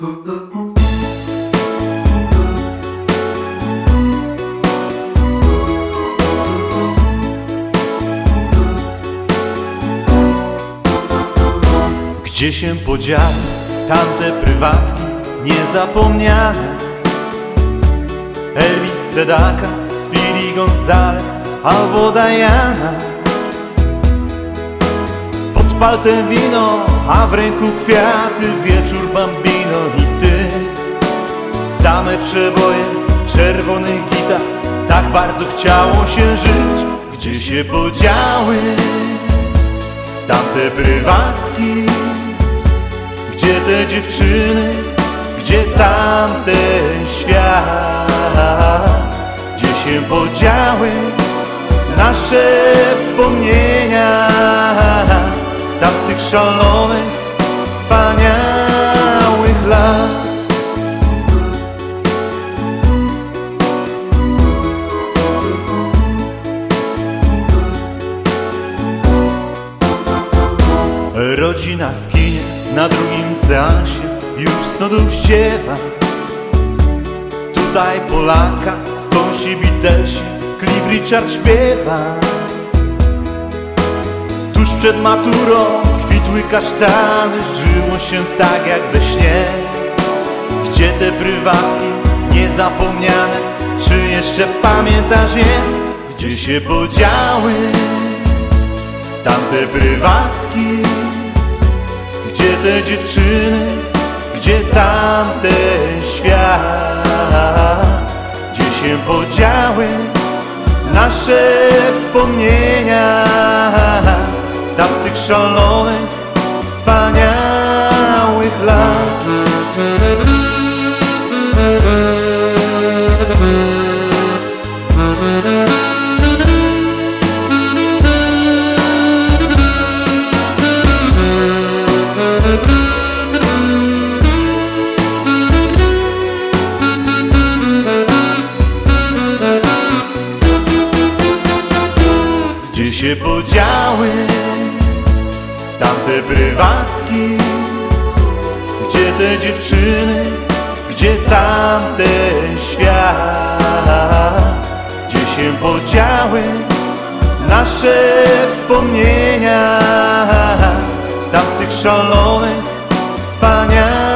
Gdzie się podziały tamte prywatki niezapomniane? Elvis Sedaka, Speedy Gonzales albo Diana. Pod paltem wino, a w ręku kwiaty, wieczór Bambino i ty. Same przeboje czerwonych gitar, tak bardzo chciało się żyć. Gdzie się podziały tamte prywatki? Gdzie te dziewczyny? Gdzie tamten świat? Gdzie się podziały nasze wspomnienia tamtych szalonych, wspaniałych lat? Rodzina w kinie, na drugim seansie już snodów ziewa. Tutaj Polaka, Stonesi, Beatlesi, Cliff Richard śpiewa. Tuż przed maturą kwitły kasztany, żyło się tak jak we śnie. Gdzie te prywatki niezapomniane, czy jeszcze pamiętasz je? Gdzie się podziały tamte prywatki? Gdzie te dziewczyny? Gdzie tamten świat? Gdzie się podziały nasze wspomnienia tamtych szalonych, wspaniałych lat? Gdzie się podziały tamte prywatki? Gdzie te dziewczyny? Gdzie tamten świat? Gdzie się podziały nasze wspomnienia tamtych szalonych, wspaniałych